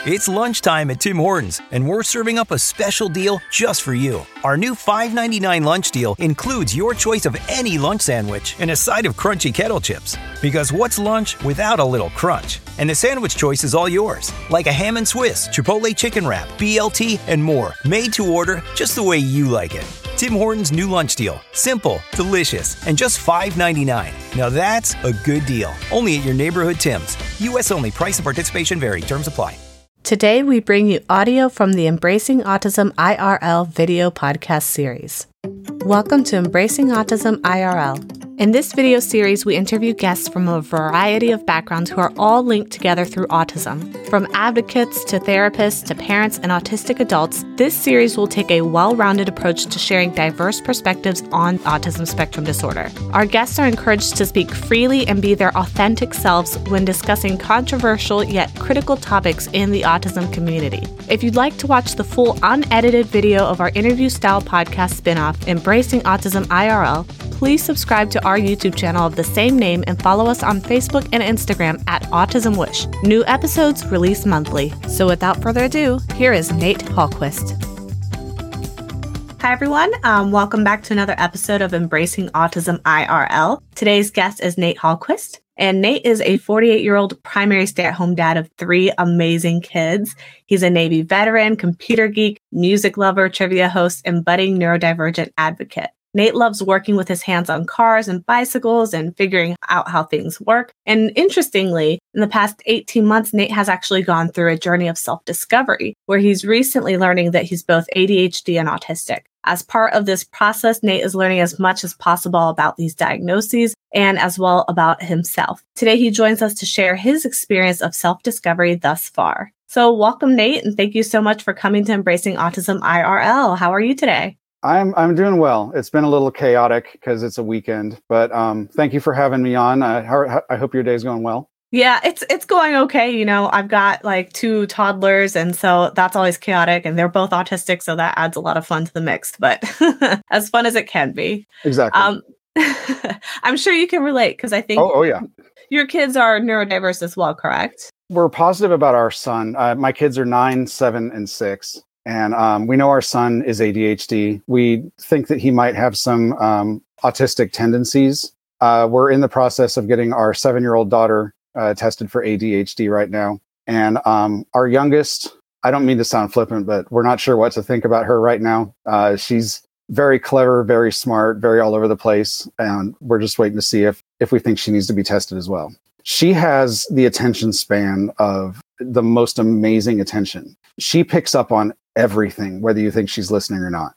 It's lunchtime at Tim Hortons, and we're serving up a special deal just for you. Our new $5.99 lunch deal includes your choice of any lunch sandwich and a side of crunchy kettle chips. Because what's lunch without a little crunch? And the sandwich choice is all yours, like a ham and Swiss, Chipotle chicken wrap, BLT, and more, made to order just the way you like it. Tim Hortons' new lunch deal. Simple, delicious, and just $5.99. Now that's a good deal. Only at your neighborhood Tim's. U.S. only. Price and participation vary. Terms apply. Today, we bring you audio from the Embracing Autism IRL video podcast series. Welcome to Embracing Autism IRL. In this video series, we interview guests from a variety of backgrounds who are all linked together through autism. From advocates to therapists to parents and autistic adults, this series will take a well-rounded approach to sharing diverse perspectives on autism spectrum disorder. Our guests are encouraged to speak freely and be their authentic selves when discussing controversial yet critical topics in the autism community. If you'd like to watch the full unedited video of our interview-style podcast spinoff, Embracing Autism IRL, please subscribe to our YouTube channel of the same name and follow us on Facebook and Instagram at Autism Wish. New episodes release monthly. So without further ado, here is Nate Hallquist. Hi, everyone. Welcome back to another episode of Embracing Autism IRL. Today's guest is Nate Hallquist. And Nate is a 48-year-old primary stay-at-home dad of 3 amazing kids. He's a Navy veteran, computer geek, music lover, trivia host, and budding neurodivergent advocate. Nate loves working with his hands on cars and bicycles and figuring out how things work. And interestingly, in the past 18 months, Nate has actually gone through a journey of self-discovery, where he's recently learning that he's both ADHD and autistic. As part of this process, Nate is learning as much as possible about these diagnoses and as well about himself. Today, he joins us to share his experience of self-discovery thus far. So welcome, Nate, and thank you so much for coming to Embracing Autism IRL. How are you today? I'm doing well. It's been a little chaotic because it's a weekend, but thank you for having me on. I hope your day's going well. Yeah, it's going okay. You know, I've got like 2 toddlers, and so that's always chaotic, and they're both autistic, so that adds a lot of fun to the mix, but as fun as it can be. Exactly. I'm sure you can relate because I think yeah. Your kids are neurodiverse as well, correct? We're positive about our son. My kids are 9, 7, and 6. And we know our son is ADHD. We think that he might have some autistic tendencies. We're in the process of getting our 7-year-old daughter tested for ADHD right now. And our youngest, I don't mean to sound flippant, but we're not sure what to think about her right now. She's very clever, very smart, very all over the place. And we're just waiting to see if we think she needs to be tested as well. She has the attention span of the most amazing attention. She picks up on everything, whether you think she's listening or not.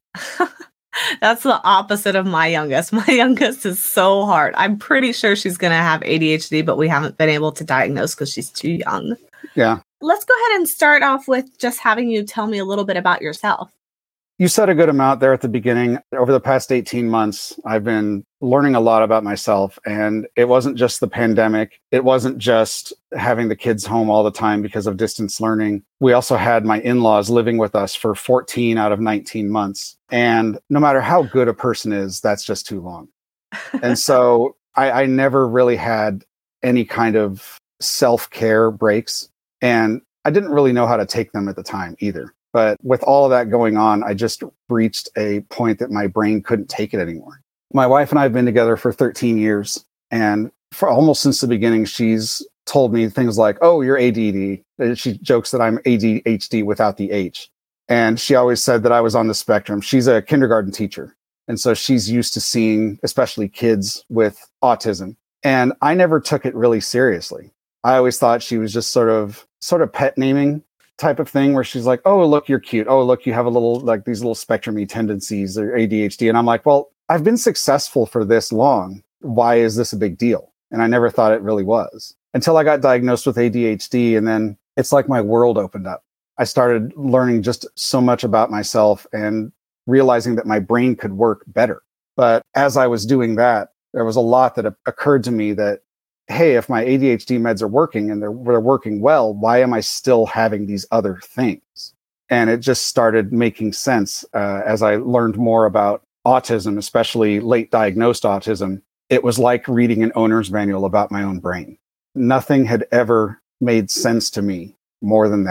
That's the opposite of my youngest. My youngest is so hard. I'm pretty sure she's going to have ADHD, but we haven't been able to diagnose because she's too young. Yeah. Let's go ahead and start off with just having you tell me a little bit about yourself. You said a good amount there at the beginning. Over the past 18 months, I've been learning a lot about myself. And it wasn't just the pandemic. It wasn't just having the kids home all the time because of distance learning. We also had my in-laws living with us for 14 out of 19 months. And no matter how good a person is, that's just too long. And so I never really had any kind of self-care breaks. And I didn't really know how to take them at the time either. But with all of that going on, I just reached a point that my brain couldn't take it anymore. My wife and I have been together for 13 years. And for almost since the beginning, she's told me things like, oh, you're ADD. She jokes that I'm ADHD without the H. And she always said that I was on the spectrum. She's a kindergarten teacher. And so she's used to seeing, especially kids with autism. And I never took it really seriously. I always thought she was just sort of pet naming type of thing where she's like, oh, look, you're cute. Oh, look, you have a little, like these little spectrum-y tendencies or ADHD. And I'm like, well, I've been successful for this long. Why is this a big deal? And I never thought it really was until I got diagnosed with ADHD. And then it's like my world opened up. I started learning just so much about myself and realizing that my brain could work better. But as I was doing that, there was a lot that occurred to me that, hey, if my ADHD meds are working and they're working well, why am I still having these other things? And it just started making sense as I learned more about autism, especially late diagnosed autism. It was like reading an owner's manual about my own brain. Nothing had ever made sense to me more than that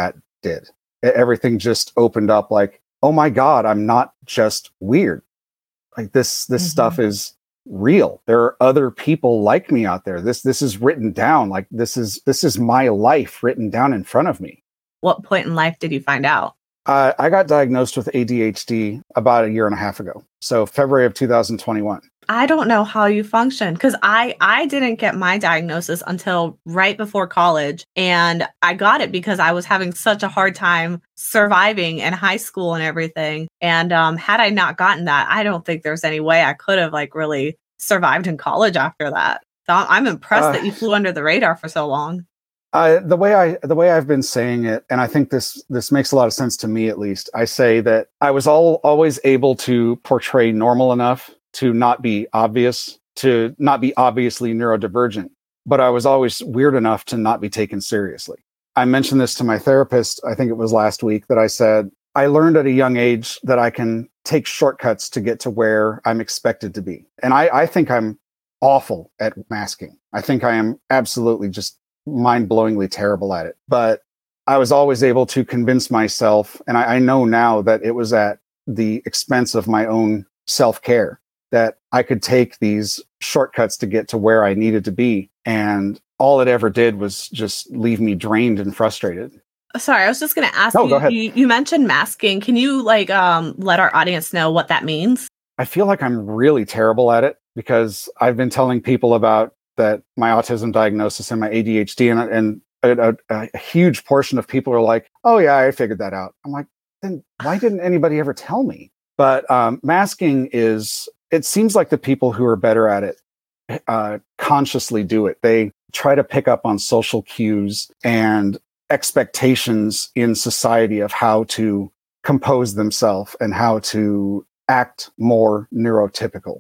did. Everything just opened up like, oh my God, I'm not just weird. Like this stuff is real. There are other people like me out there. This is written down. Like this is my life written down in front of me. What point in life did you find out? I got diagnosed with ADHD about a year and a half ago. So February of 2021. I don't know how you function because I didn't get my diagnosis until right before college. And I got it because I was having such a hard time surviving in high school and everything. And had I not gotten that, I don't think there's any way I could have like really survived in college after that. So I'm impressed that you flew under the radar for so long. The way I've been saying it, and I think this makes a lot of sense to me at least. I say that I was always able to portray normal enough to not be obvious, to not be obviously neurodivergent, but I was always weird enough to not be taken seriously. I mentioned this to my therapist, I think it was last week, that I said, I learned at a young age that I can take shortcuts to get to where I'm expected to be. And I think I'm awful at masking. I think I am absolutely just mind-blowingly terrible at it. But I was always able to convince myself, and I know now that it was at the expense of my own self-care, that I could take these shortcuts to get to where I needed to be. And all it ever did was just leave me drained and frustrated. Sorry, I was just going to ask you, go ahead. You mentioned masking. Can you let our audience know what that means? I feel like I'm really terrible at it because I've been telling people about that my autism diagnosis and my ADHD, and a huge portion of people are like, oh yeah, I figured that out. I'm like, then why didn't anybody ever tell me? But masking it seems like the people who are better at it consciously do it. They try to pick up on social cues and expectations in society of how to compose themselves and how to act more neurotypical.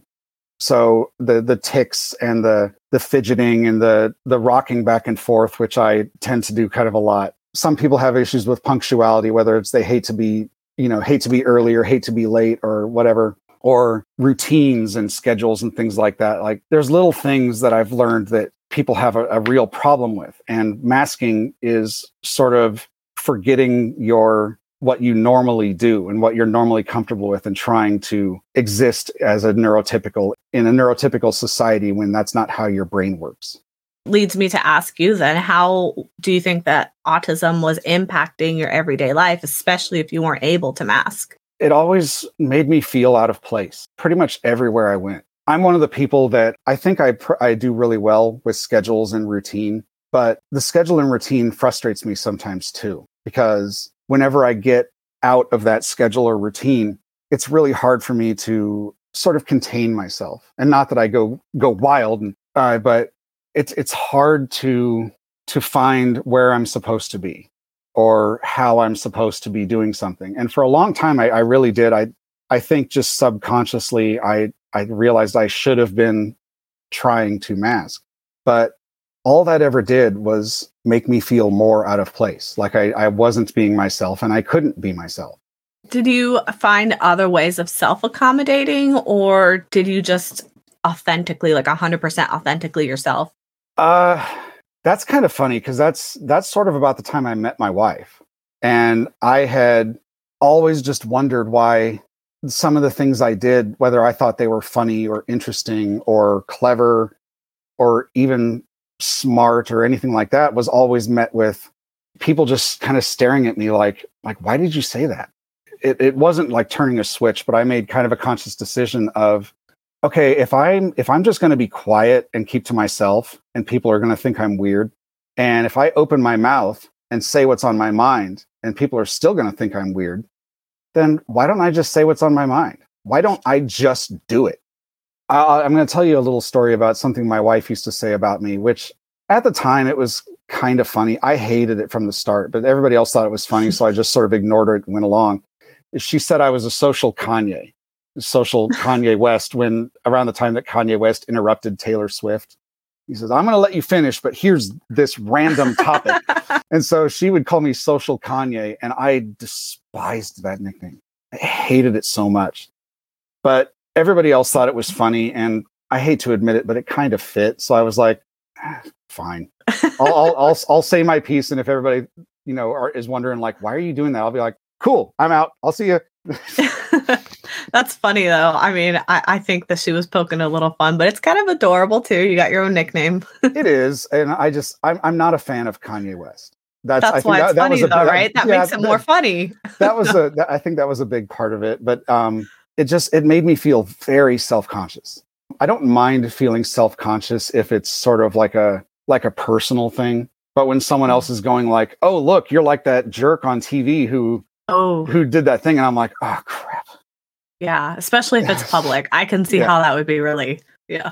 So the tics and the fidgeting and the rocking back and forth, which I tend to do kind of a lot. Some people have issues with punctuality, whether it's they hate to be early or hate to be late or whatever, or routines and schedules and things like that. Like there's little things that I've learned that people have a real problem with. And masking is sort of forgetting what you normally do and what you're normally comfortable with and trying to exist as in a neurotypical society when that's not how your brain works. Leads me to ask you then, how do you think that autism was impacting your everyday life, especially if you weren't able to mask? It always made me feel out of place pretty much everywhere I went. I'm one of the people that I think I do really well with schedules and routine, but the schedule and routine frustrates me sometimes too, because whenever I get out of that schedule or routine, it's really hard for me to sort of contain myself. And not that I go wild, but it's hard to find where I'm supposed to be or how I'm supposed to be doing something. And for a long time, I really did. I think just subconsciously, I realized I should have been trying to mask. But all that ever did was make me feel more out of place. Like I wasn't being myself and I couldn't be myself. Did you find other ways of self-accommodating, or did you just authentically, like 100% authentically yourself? That's kind of funny because that's sort of about the time I met my wife. And I had always just wondered why some of the things I did, whether I thought they were funny or interesting or clever or even smart or anything like that, was always met with people just kind of staring at me like, why did you say that? It wasn't like turning a switch, but I made kind of a conscious decision of, okay, if I'm just going to be quiet and keep to myself and people are going to think I'm weird, and if I open my mouth and say what's on my mind and people are still going to think I'm weird, then why don't I just say what's on my mind? Why don't I just do it? I'm going to tell you a little story about something my wife used to say about me, which at the time it was kind of funny. I hated it from the start, but everybody else thought it was funny, so I just sort of ignored it and went along. She said I was a social Kanye West, when around the time that Kanye West interrupted Taylor Swift. He says, I'm going to let you finish, but here's this random topic. And so she would call me Social Kanye, and I despised that nickname. I hated it so much. But everybody else thought it was funny, and I hate to admit it, but it kind of fit. So I was like, fine. I'll say my piece, and if everybody is wondering like, why are you doing that? I'll be like, cool, I'm out. I'll see you. That's funny though. I mean, I think that she was poking a little fun, but it's kind of adorable too. You got your own nickname. It is, and I'm not a fan of Kanye West. That's why it's funny though, right? That makes it more funny. I think that was a big part of it, but it made me feel very self-conscious. I don't mind feeling self-conscious if it's sort of like a personal thing, but when someone else is going like, "Oh, look, you're like that jerk on TV who did that thing," and I'm like, "Oh, crap." Yeah, especially if it's public. I can see how that would be really, yeah.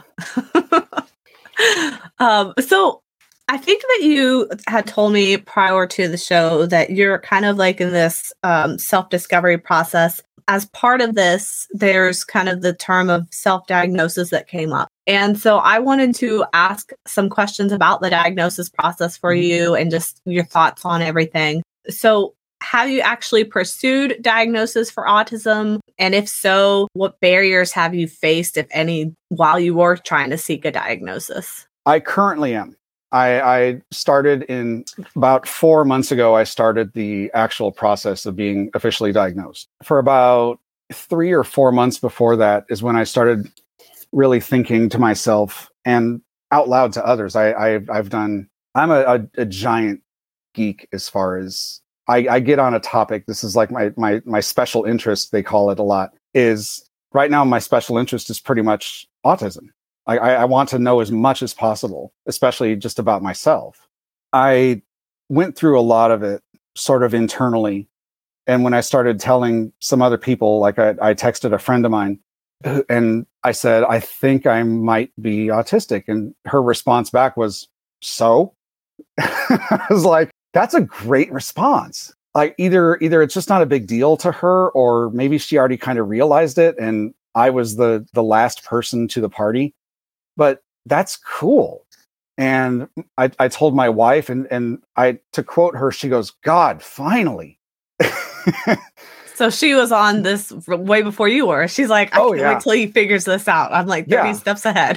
So I think that you had told me prior to the show that you're kind of like in this self-discovery process. As part of this, there's kind of the term of self-diagnosis that came up. And so I wanted to ask some questions about the diagnosis process for you and just your thoughts on everything. So have you actually pursued diagnosis for autism? And if so, what barriers have you faced, if any, while you were trying to seek a diagnosis? I currently am. I started in about 4 months ago. I started the actual process of being officially diagnosed. For about 3 or 4 months before that is when I started really thinking to myself and out loud to others. I'm a giant geek as far as I get on a topic. This is like my special interest, they call it a lot, is right now my special interest is pretty much autism. I want to know as much as possible, especially just about myself. I went through a lot of it sort of internally. And when I started telling some other people, like I texted a friend of mine and I said, I think I might be autistic. And her response back was, so? I was like, that's a great response. Like either it's just not a big deal to her, or maybe she already kind of realized it and I was the last person to the party. But that's cool. And I told my wife and to quote her, she goes, God, finally. So she was on this way before you were. She's like, I can't wait till he figures this out. I'm like 30 steps ahead.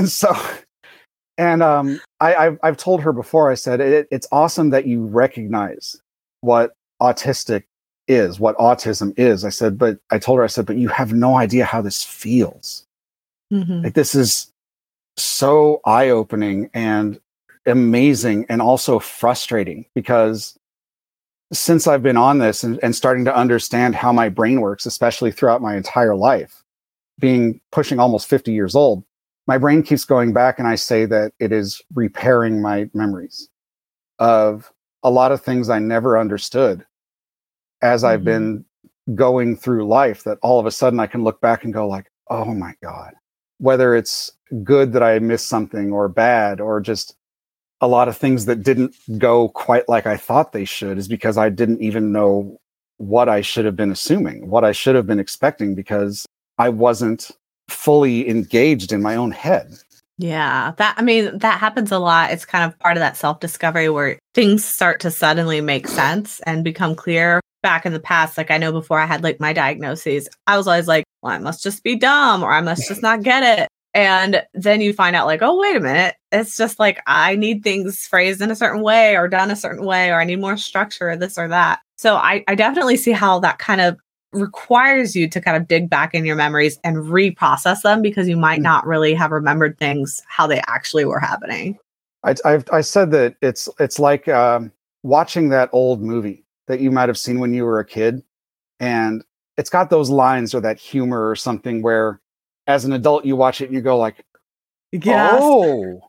I've told her before, I said, it's awesome that you recognize what autistic is, what autism is. I said, but you have no idea how this feels. Mm-hmm. Like this is so eye-opening and amazing and also frustrating, because since I've been on this and starting to understand how my brain works, especially throughout my entire life, pushing almost 50 years old, my brain keeps going back, and I say that it is repairing my memories of a lot of things I never understood as I've been going through life, that all of a sudden I can look back and go like, oh my God, whether it's good that I missed something or bad, or just a lot of things that didn't go quite like I thought they should, is because I didn't even know what I should have been assuming, what I should have been expecting, because I wasn't fully engaged in my own head. Yeah, that happens a lot. It's kind of part of that self-discovery where things start to suddenly make sense and become clear. Back in the past, like I know before I had like my diagnoses, I was always like, well, I must just be dumb, or I must just not get it. And then you find out like, oh, wait a minute. It's just like, I need things phrased in a certain way or done a certain way, or I need more structure, this or that. So I definitely see how that kind of requires you to kind of dig back in your memories and reprocess them, because you might not really have remembered things how they actually were happening. I said that it's like watching that old movie that you might have seen when you were a kid, and it's got those lines or that humor or something where as an adult you watch it and you go like, yes. Oh,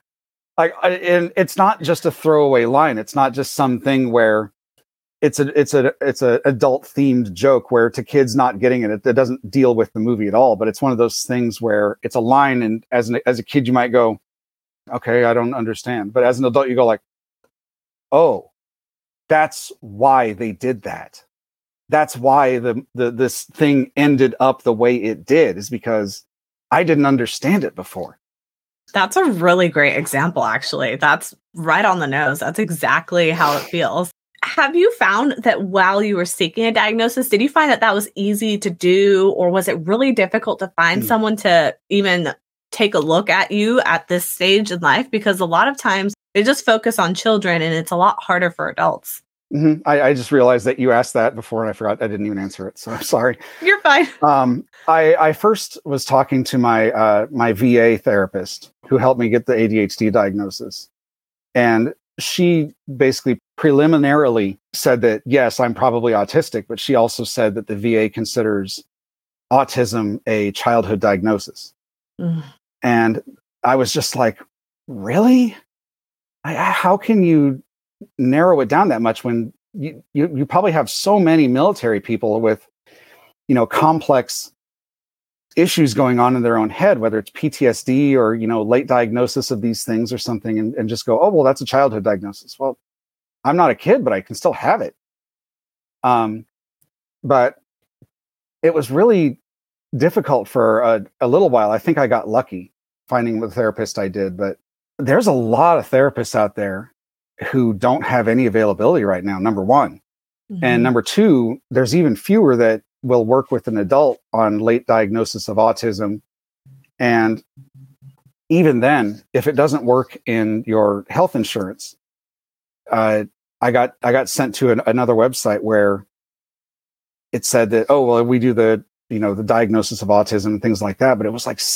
and it's not just a throwaway line. It's not just something where it's a adult themed joke where to kids not getting it doesn't deal with the movie at all. But it's one of those things where it's a line, and as a kid you might go, okay, I don't understand. But as an adult you go like, oh, that's why they did that. That's why this thing ended up the way it did, is because I didn't understand it before. That's a really great example, actually. That's right on the nose. That's exactly how it feels. Have you found that while you were seeking a diagnosis, did you find that was easy to do, or was it really difficult to find someone to even take a look at you at this stage in life? Because a lot of times they just focus on children and it's a lot harder for adults. I just realized that you asked that before and I forgot I didn't even answer it. So I'm sorry. You're fine. I first was talking to my VA therapist who helped me get the ADHD diagnosis. And she basically preliminarily said that, yes, I'm probably autistic, but she also said that the VA considers autism a childhood diagnosis. And I was just like, really? How can you narrow it down that much when you probably have so many military people with, complex issues going on in their own head, whether it's PTSD or, late diagnosis of these things or something, and just go, oh, well, that's a childhood diagnosis. Well, I'm not a kid, but I can still have it. But it was really difficult for a little while. I think I got lucky finding the therapist I did, but there's a lot of therapists out there who don't have any availability right now, number one. And number two, there's even fewer that will work with an adult on late diagnosis of autism. And even then, if it doesn't work in your health insurance, I got sent to another website where it said that, oh, well, we do the diagnosis of autism and things like that, but it was like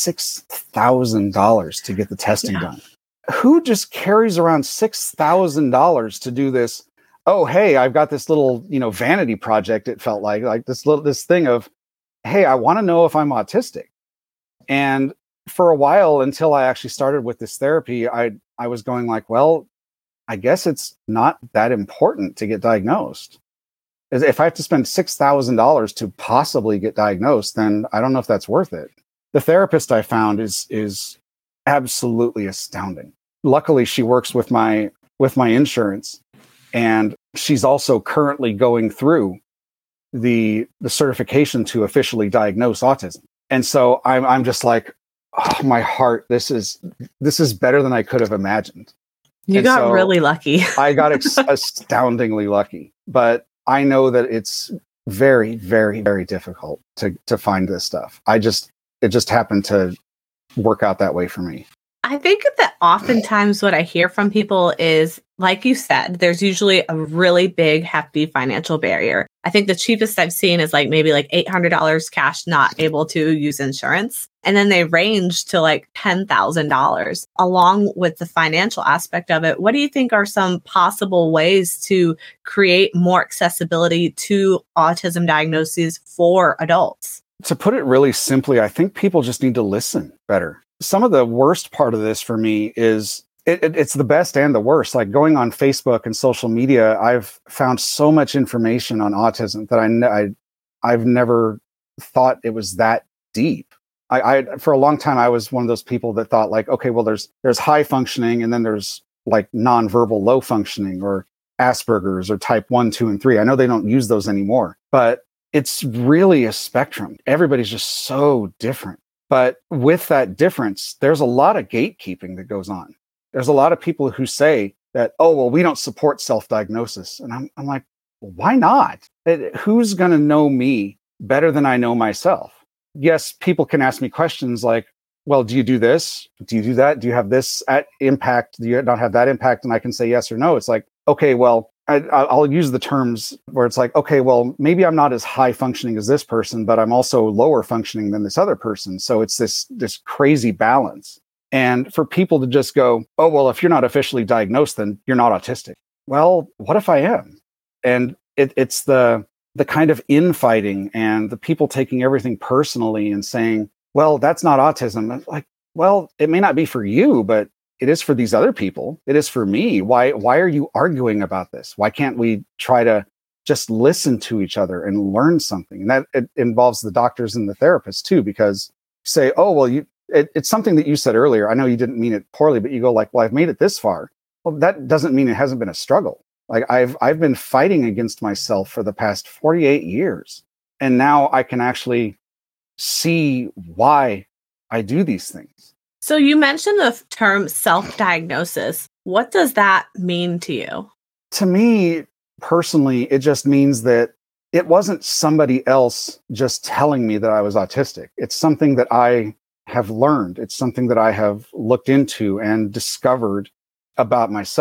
$6,000 to get the testing done. Who just carries around $6,000 to do this? Oh, hey, I've got this little, vanity project. It felt like this thing of, hey, I want to know if I'm autistic. And for a while, until I actually started with this therapy, I was going like, well, I guess it's not that important to get diagnosed. If I have to spend $6,000 to possibly get diagnosed, then I don't know if that's worth it. The therapist I found is absolutely astounding. Luckily, she works with my insurance, and she's also currently going through the certification to officially diagnose autism. And so I'm just like, oh, my heart, this is better than I could have imagined. You got really lucky. I got astoundingly lucky, but I know that it's very, very, very difficult to find this stuff. It just happened to work out that way for me. I think that oftentimes what I hear from people is, like you said, there's usually a really big, hefty financial barrier. I think the cheapest I've seen is maybe $800 cash, not able to use insurance. And then they range to $10,000. Along with the financial aspect of it, what do you think are some possible ways to create more accessibility to autism diagnoses for adults? To put it really simply, I think people just need to listen better. Some of the worst part of this for me is it's the best and the worst. Like going on Facebook and social media, I've found so much information on autism that I've never thought it was that deep. I for a long time, I was one of those people that thought okay, well, there's high functioning and then there's nonverbal low functioning or Asperger's or type 1, 2, and 3. I know they don't use those anymore, but it's really a spectrum. Everybody's just so different. But with that difference, there's a lot of gatekeeping that goes on. There's a lot of people who say that, oh, well, we don't support self-diagnosis. And I'm like, well, why not? Who's going to know me better than I know myself? Yes, people can ask me questions like, well, do you do this? Do you do that? Do you have this impact? Do you not have that impact? And I can say yes or no. It's like, okay, well, I'll use the terms where it's like, okay, well, maybe I'm not as high functioning as this person, but I'm also lower functioning than this other person. So it's this crazy balance. And for people to just go, oh, well, if you're not officially diagnosed, then you're not autistic. Well, what if I am? And it's the kind of infighting and the people taking everything personally and saying, well, that's not autism. I'm like, well, it may not be for you, but it is for these other people. It is for me. Why are you arguing about this? Why can't we try to just listen to each other and learn something? And that it involves the doctors and the therapists too, because you say, oh, well, it's something that you said earlier. I know you didn't mean it poorly, but you go well, I've made it this far. Well, that doesn't mean it hasn't been a struggle. I've been fighting against myself for the past 48 years. And now I can actually see why I do these things. So you mentioned the term self-diagnosis. What does that mean to you? To me, personally, it just means that it wasn't somebody else just telling me that I was autistic. It's something that I have learned. It's something that I have looked into and discovered about myself.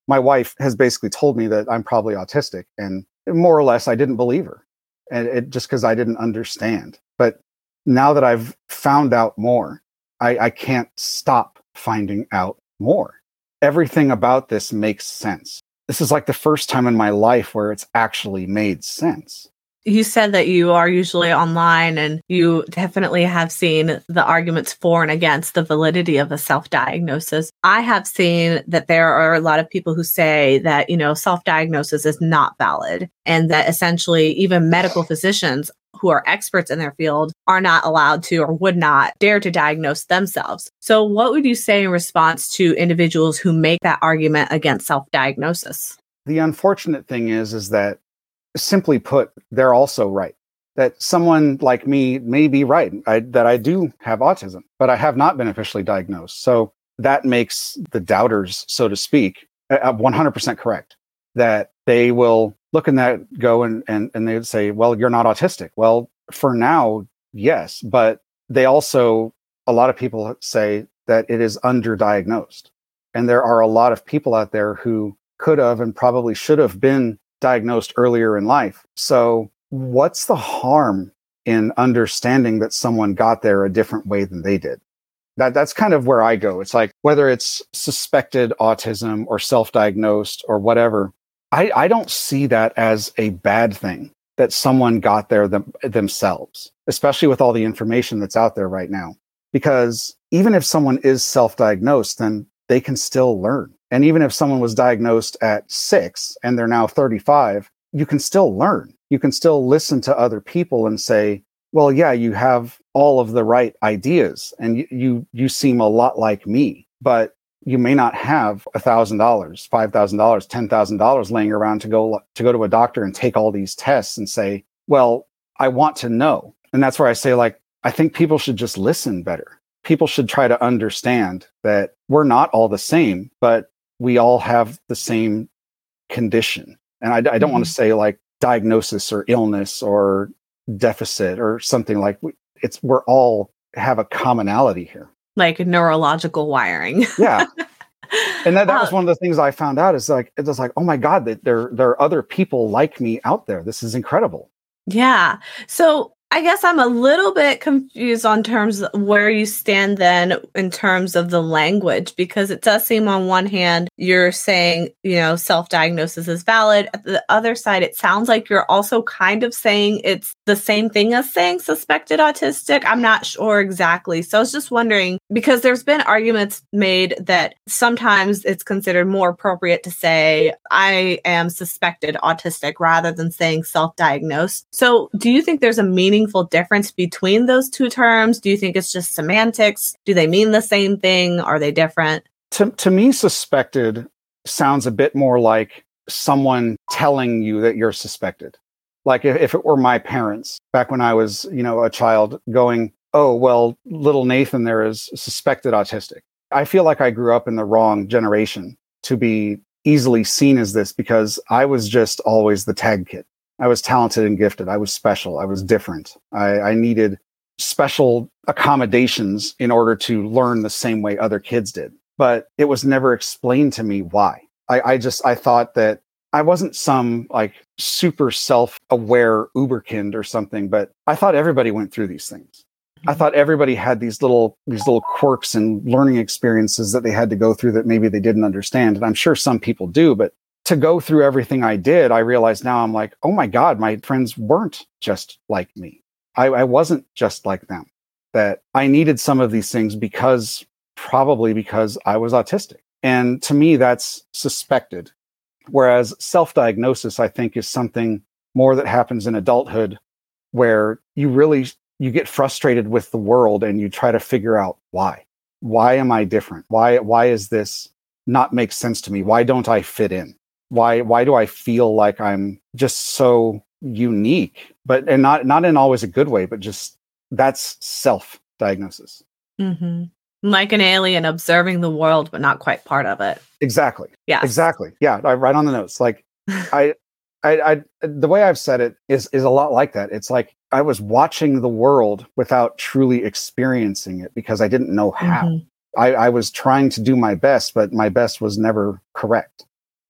my wife has basically told me that I'm probably autistic, and more or less I didn't believe her, and it just because I didn't understand. But now that I've found out more, I can't stop finding out more. Everything about this makes sense. This is like the first time in my life where it's actually made sense. You said that you are usually online and you definitely have seen the arguments for and against the validity of a self-diagnosis. I have seen that there are a lot of people who say that, self-diagnosis is not valid and that essentially even medical physicians who are experts in their field are not allowed to or would not dare to diagnose themselves. So what would you say in response to individuals who make that argument against self-diagnosis? The unfortunate thing is that simply put, they're also right. That someone like me may be right, that I do have autism, but I have not been officially diagnosed. So that makes the doubters, so to speak, 100% correct. That they will look in that, go and they would say, well, you're not autistic. Well, for now, yes. But they also, a lot of people say that it is underdiagnosed. And there are a lot of people out there who could have and probably should have been diagnosed earlier in life. So what's the harm in understanding that someone got there a different way than they did? That's kind of where I go. It's like, whether it's suspected autism or self-diagnosed or whatever, I don't see that as a bad thing that someone got there themselves, especially with all the information that's out there right now. Because even if someone is self-diagnosed, then they can still learn. And even if someone was diagnosed at 6 and they're now 35, you can still learn. You can still listen to other people and say, well, yeah, you have all of the right ideas and you seem a lot like me, but you may not have $1,000, $5,000, $10,000 laying around to go to a doctor and take all these tests and say, well, I want to know. And that's where I say, like, I think people should just listen better. People should try to understand that we're not all the same, but we all have the same condition. And I don't want to say like diagnosis or illness or deficit or something like we're all have a commonality here. Like neurological wiring. Yeah. And that was one of the things I found out is like, it was like, oh my God, that there are other people like me out there. This is incredible. Yeah. So I guess I'm a little bit confused on terms of where you stand then in terms of the language, because it does seem on one hand, you're saying, self-diagnosis is valid. At the other side, it sounds like you're also kind of saying it's the same thing as saying suspected autistic. I'm not sure exactly. So I was just wondering, because there's been arguments made that sometimes it's considered more appropriate to say, I am suspected autistic rather than saying self-diagnosed. So do you think there's a meaningful difference between those two terms? Do you think it's just semantics? Do they mean the same thing? Are they different? To me, suspected sounds a bit more like someone telling you that you're suspected. Like if it were my parents back when I was, a child going, oh, well, little Nathan there is suspected autistic. I feel like I grew up in the wrong generation to be easily seen as this because I was just always the tag kid. I was talented and gifted. I was special. I was different. I needed special accommodations in order to learn the same way other kids did. But it was never explained to me why. I thought that I wasn't some like super self-aware uberkind or something, but I thought everybody went through these things. I thought everybody had these little quirks and learning experiences that they had to go through that maybe they didn't understand. And I'm sure some people do, but to go through everything I did, I realized now I'm like, oh my God, my friends weren't just like me. I wasn't just like them. That I needed some of these things probably because I was autistic. And to me, that's suspected. Whereas self-diagnosis, I think, is something more that happens in adulthood where you get frustrated with the world and you try to figure out why. Why am I different? Why is this not make sense to me? Why don't I fit in? Why do I feel like I'm just so unique? And not in always a good way, but just that's self-diagnosis. Mm-hmm. Like an alien observing the world, but not quite part of it. Exactly. Yeah. Exactly. Yeah. I write on the notes. Like I the way I've said it is a lot like that. It's like I was watching the world without truly experiencing it because I didn't know how. Mm-hmm. I was trying to do my best, but my best was never correct.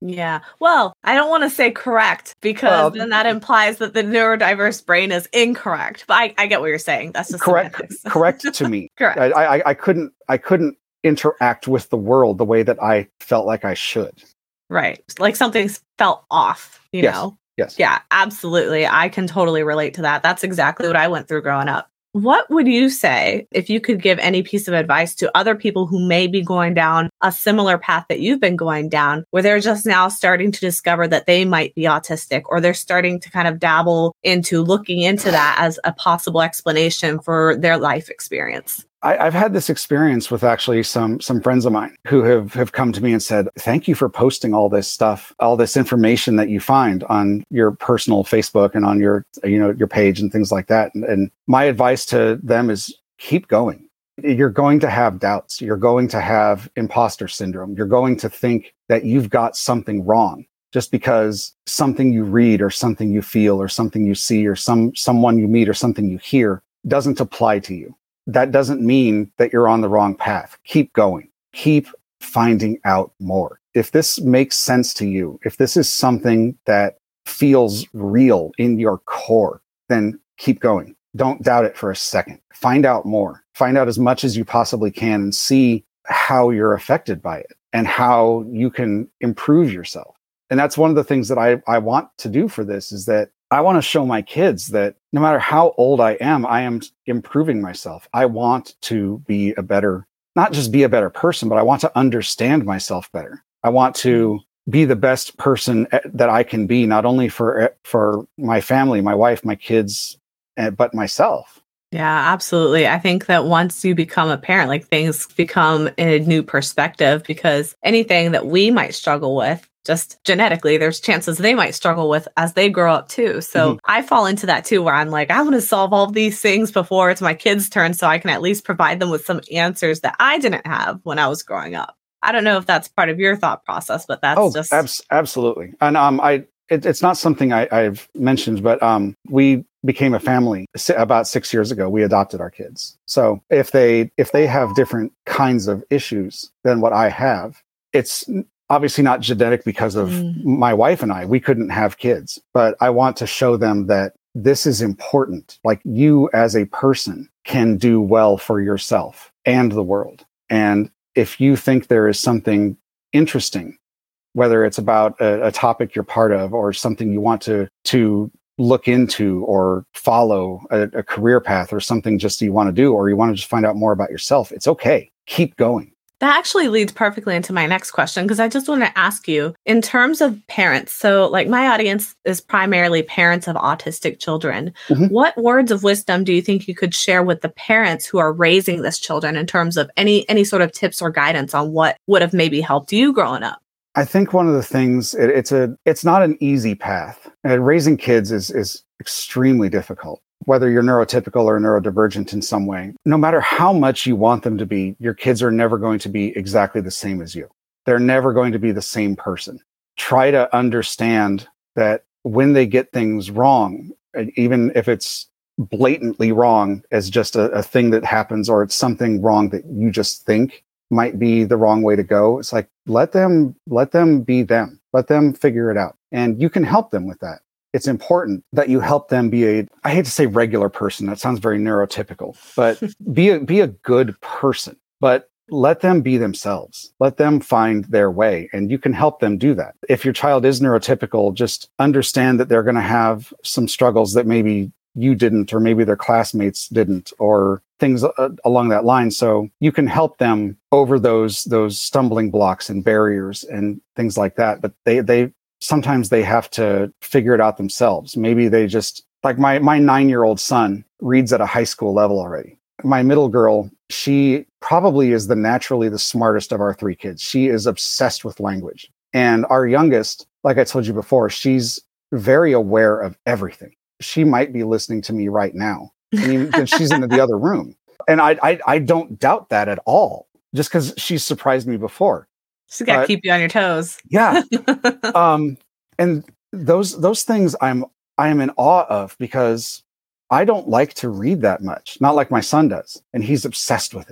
Yeah. Well, I don't want to say correct because then that implies that the neurodiverse brain is incorrect. But I get what you're saying. That's just semantics. Correct to me. Correct. I couldn't interact with the world the way that I felt like I should. Right. Like something's felt off, you know? Yes. Yeah, absolutely. I can totally relate to that. That's exactly what I went through growing up. What would you say if you could give any piece of advice to other people who may be going down a similar path that you've been going down, where they're just now starting to discover that they might be autistic, or they're starting to kind of dabble into looking into that as a possible explanation for their life experience? I've had this experience with actually some friends of mine who have come to me and said, thank you for posting all this stuff, all this information that you find on your personal Facebook and on your page and things like that. And my advice to them is keep going. You're going to have doubts. You're going to have imposter syndrome. You're going to think that you've got something wrong just because something you read or something you feel or something you see or someone you meet or something you hear doesn't apply to you. That doesn't mean that you're on the wrong path. Keep going. Keep finding out more. If this makes sense to you, if this is something that feels real in your core, then keep going. Don't doubt it for a second. Find out more. Find out as much as you possibly can and see how you're affected by it and how you can improve yourself. And that's one of the things that I want to do for this, is that I want to show my kids that no matter how old I am improving myself. I want to be not just be a better person, but I want to understand myself better. I want to be the best person that I can be, not only for my family, my wife, my kids, but myself. Yeah, absolutely. I think that once you become a parent, like things become in a new perspective, because anything that we might struggle with, just genetically, there's chances they might struggle with as they grow up too. So I fall into that too, where I'm like, I want to solve all these things before it's my kids' turn, so I can at least provide them with some answers that I didn't have when I was growing up. I don't know if that's part of your thought process, but that's absolutely. And it's not something I've mentioned, but we became a family about 6 years ago. We adopted our kids. So if they have different kinds of issues than what I have, it's obviously not genetic because of my wife and I. We couldn't have kids, but I want to show them that this is important. Like, you as a person can do well for yourself and the world. And if you think there is something interesting, whether it's about a topic you're part of or something you want to look into or follow a career path or something just you want to do, or you want to just find out more about yourself, it's okay. Keep going. That actually leads perfectly into my next question, because I just want to ask you, in terms of parents, so like my audience is primarily parents of autistic children. What words of wisdom do you think you could share with the parents who are raising this children in terms of any sort of tips or guidance on what would have maybe helped you growing up? I think one of the things, it's not an easy path. Raising kids is extremely difficult. Whether you're neurotypical or neurodivergent in some way, no matter how much you want them to be, your kids are never going to be exactly the same as you. They're never going to be the same person. Try to understand that when they get things wrong, even if it's blatantly wrong as just a thing that happens, or it's something wrong that you just think might be the wrong way to go, it's like, let them be them. Let them figure it out. And you can help them with that. It's important that you help them be I hate to say regular person, that sounds very neurotypical, but be a good person, but let them be themselves. Let them find their way, and you can help them do that. If your child is neurotypical, just understand that they're going to have some struggles that maybe you didn't, or maybe their classmates didn't, or things along that line. So you can help them over those stumbling blocks and barriers and things like that. But sometimes they have to figure it out themselves. Maybe they just, like my 9-year-old son reads at a high school level already. My middle girl, she probably is naturally the smartest of our 3 kids. She is obsessed with language. And our youngest, like I told you before, she's very aware of everything. She might be listening to me right now. And she's in the other room. And I don't doubt that at all, just because she's surprised me before. She's got to keep you on your toes. Yeah. And those things I am in awe of, because I don't like to read that much, not like my son does. And he's obsessed with it.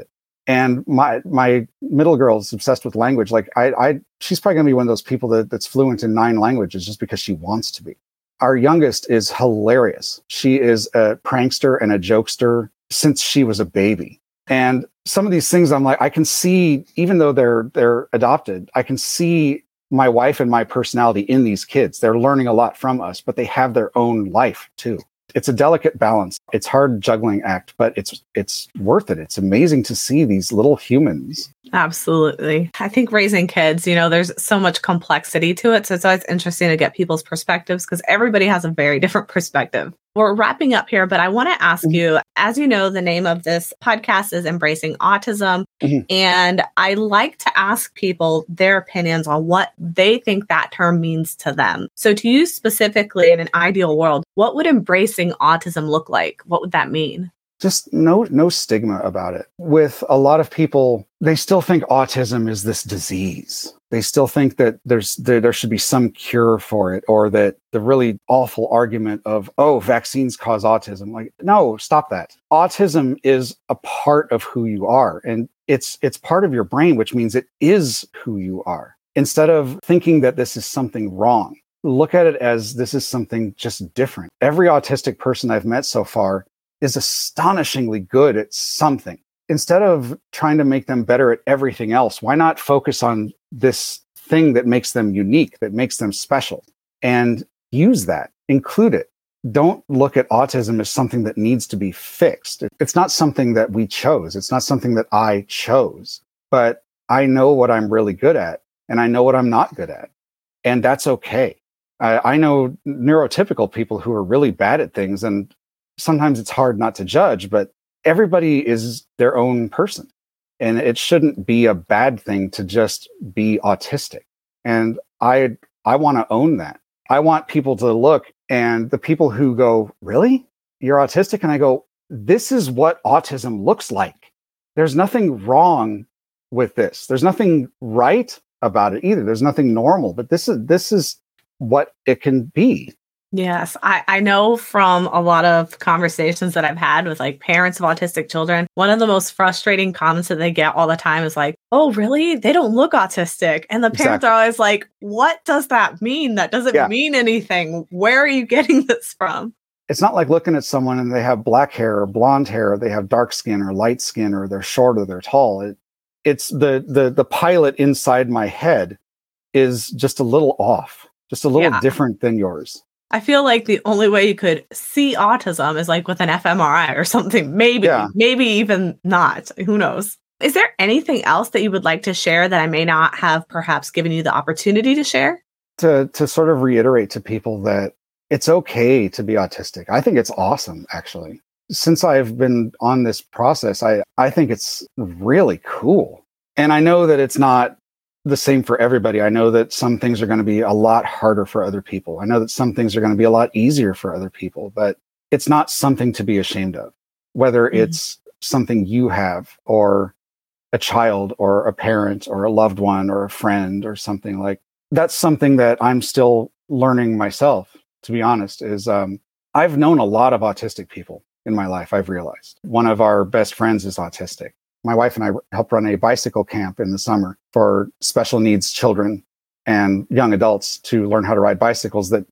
And my middle girl is obsessed with language. Like she's probably going to be one of those people that's fluent in 9 languages just because she wants to be. Our youngest is hilarious. She is a prankster and a jokester since she was a baby. And some of these things I'm like, I can see, even though they're adopted, I can see my wife and my personality in these kids. They're learning a lot from us, but they have their own life too. It's a delicate balance. It's hard juggling act, but it's worth it. It's amazing to see these little humans. Absolutely. I think raising kids, there's so much complexity to it. So it's always interesting to get people's perspectives because everybody has a very different perspective. We're wrapping up here, but I want to ask you, as you know, the name of this podcast is Embracing Autism. And I like to ask people their opinions on what they think that term means to them. So to you specifically, in an ideal world, what would embracing autism look like? What would that mean? Just no stigma about it. With a lot of people, they still think autism is this disease. They still think that there should be some cure for it, or that the really awful argument of, vaccines cause autism. Like, no, stop that. Autism is a part of who you are, and it's part of your brain, which means it is who you are. Instead of thinking that this is something wrong, look at it as this is something just different. Every autistic person I've met so far is astonishingly good at something. Instead of trying to make them better at everything else, why not focus on this thing that makes them unique, that makes them special, and use that, include it. Don't look at autism as something that needs to be fixed. It's not something that we chose. It's not something that I chose, but I know what I'm really good at and I know what I'm not good at. And that's okay. I know neurotypical people who are really bad at things, and sometimes it's hard not to judge, but everybody is their own person. And it shouldn't be a bad thing to just be autistic. And I want to own that. I want people to look, and the people who go, really? You're autistic? And I go, this is what autism looks like. There's nothing wrong with this. There's nothing right about it either. There's nothing normal, but this is what it can be. Yes, I know from a lot of conversations that I've had with parents of autistic children, one of the most frustrating comments that they get all the time is like, oh, really? They don't look autistic. And the parents are always like, what does that mean? That doesn't mean anything. Where are you getting this from? It's not like looking at someone and they have black hair or blonde hair, or they have dark skin or light skin, or they're short or they're tall. It's the pilot inside my head is just a little off, just a little different than yours. I feel like the only way you could see autism is with an fMRI or something. Maybe even not. Who knows? Is there anything else that you would like to share that I may not have perhaps given you the opportunity to share? To sort of reiterate to people that it's okay to be autistic. I think it's awesome, actually. Since I've been on this process, I think it's really cool. And I know that it's not the same for everybody. I know that some things are going to be a lot harder for other people. I know that some things are going to be a lot easier for other people, but it's not something to be ashamed of, whether it's something you have, or a child, or a parent, or a loved one, or a friend, or something like. That's something that I'm still learning myself, to be honest, is I've known a lot of autistic people in my life, I've realized. One of our best friends is autistic. My wife and I help run a bicycle camp in the summer for special needs children and young adults to learn how to ride bicycles that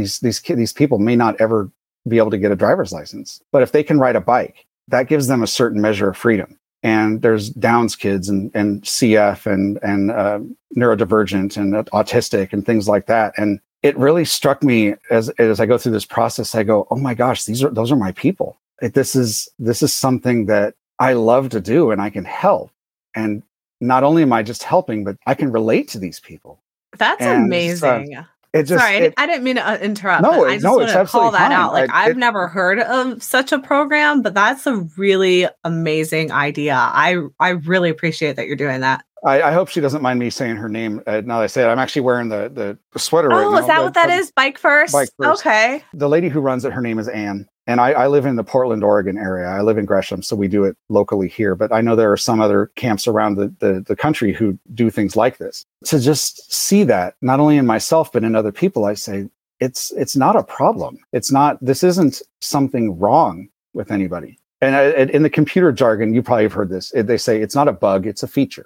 these people may not ever be able to get a driver's license. But if they can ride a bike, that gives them a certain measure of freedom. And there's Downs kids and CF and neurodivergent and autistic and things like that. And it really struck me as I go through this process. I go, oh my gosh, those are my people. This is something that I love to do, and I can help. And not only am I just helping, but I can relate to these people. That's amazing. I didn't mean to interrupt. No, I just want to call that fine. out. I've never heard of such a program, but that's a really amazing idea. I really appreciate that you're doing that. I hope she doesn't mind me saying her name. Now that I say it, I'm actually wearing the sweater right now. Oh, is that what that is? Bike First? Bike First. Okay. The lady who runs it, her name is Anne. And I live in the Portland, Oregon area. I live in Gresham, so we do it locally here. But I know there are some other camps around the country who do things like this. To just see that, not only in myself, but in other people, I say, it's not a problem. This isn't something wrong with anybody. And in the computer jargon, you probably have heard this. They say it's not a bug, it's a feature.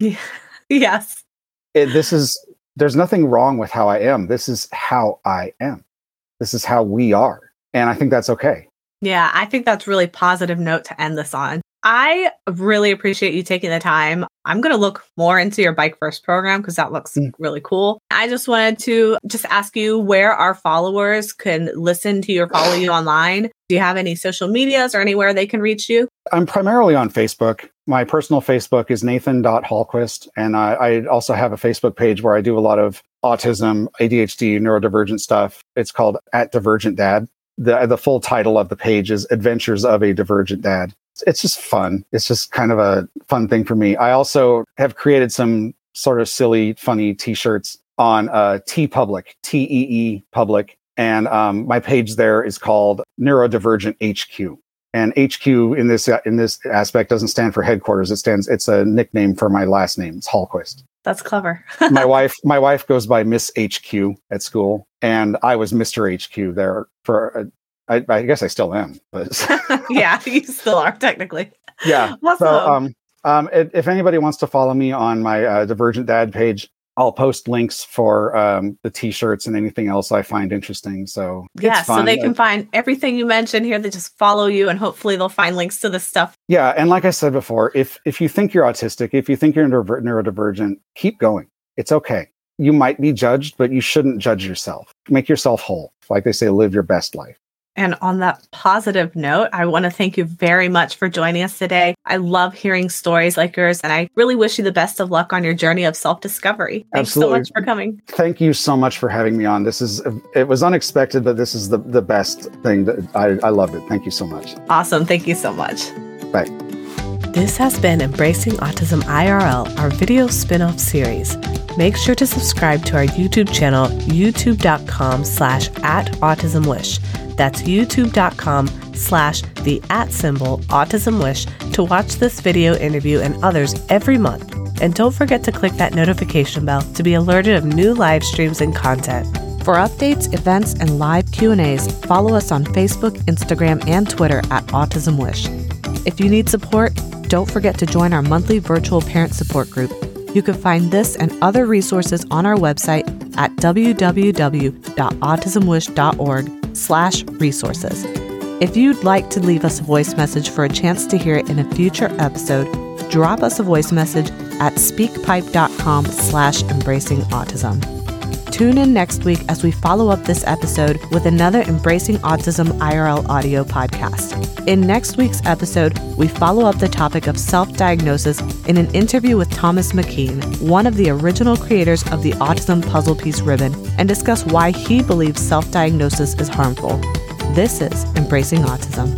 Yes. There's nothing wrong with how I am. This is how I am. This is how we are. And I think that's okay. Yeah, I think that's really positive note to end this on. I really appreciate you taking the time. I'm going to look more into your Bike First program because that looks really cool. I just wanted to ask you where our followers can listen to you or follow you online. Do you have any social medias or anywhere they can reach you? I'm primarily on Facebook. My personal Facebook is nathan.hallquist. And I also have a Facebook page where I do a lot of autism, ADHD, neurodivergent stuff. It's called @DivergentDad. The full title of the page is Adventures of a Divergent Dad. It's just fun. It's just kind of a fun thing for me. I also have created some sort of silly, funny t-shirts on TeePublic, TEE Public. And my page there is called Neurodivergent HQ. And HQ in this aspect doesn't stand for headquarters. It's a nickname for my last name. It's Hallquist. That's clever. my wife goes by Miss HQ at school, and I was Mr. HQ there for I guess I still am, but yeah, you still are technically. Yeah. Awesome. So, if anybody wants to follow me on my Divergent Dad page, I'll post links for the t-shirts and anything else I find interesting. So yeah, so they can find everything you mentioned here. They just follow you, and hopefully they'll find links to this stuff. Yeah, and like I said before, if you think you're autistic, if you think you're neurodivergent, keep going. It's okay. You might be judged, but you shouldn't judge yourself. Make yourself whole. Like they say, live your best life. And on that positive note, I want to thank you very much for joining us today. I love hearing stories like yours, and I really wish you the best of luck on your journey of self-discovery. Thanks so much for coming. Thank you so much for having me on. It was unexpected, but this is the best thing. That I loved it. Thank you so much. Awesome. Thank you so much. Bye. This has been Embracing Autism IRL, our video spin-off series. Make sure to subscribe to our YouTube channel, youtube.com/@autismwish. That's youtube.com/@autismwish to watch this video interview and others every month. And don't forget to click that notification bell to be alerted of new live streams and content. For updates, events, and live Q&As, follow us on Facebook, Instagram, and Twitter @autismwish. If you need support, don't forget to join our monthly virtual parent support group. You can find this and other resources on our website at www.autismwish.org/resources. If you'd like to leave us a voice message for a chance to hear it in a future episode, drop us a voice message at speakpipe.com/embracingautism. Tune in next week as we follow up this episode with another Embracing Autism IRL audio podcast. In next week's episode, we follow up the topic of self-diagnosis in an interview with Thomas McKean, one of the original creators of the Autism Puzzle Piece ribbon, and discuss why he believes self-diagnosis is harmful. This is Embracing Autism.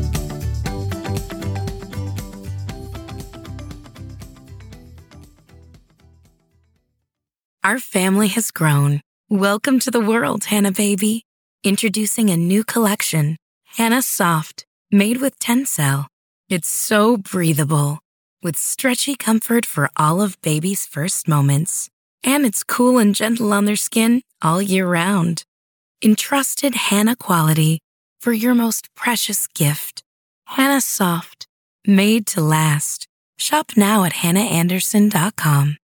Our family has grown. Welcome to the world, Hannah baby. Introducing a new collection, Hannah Soft, made with Tencel. It's so breathable, with stretchy comfort for all of baby's first moments. And it's cool and gentle on their skin all year round. Entrusted Hannah quality for your most precious gift. Hannah Soft, made to last. Shop now at hannahanderson.com.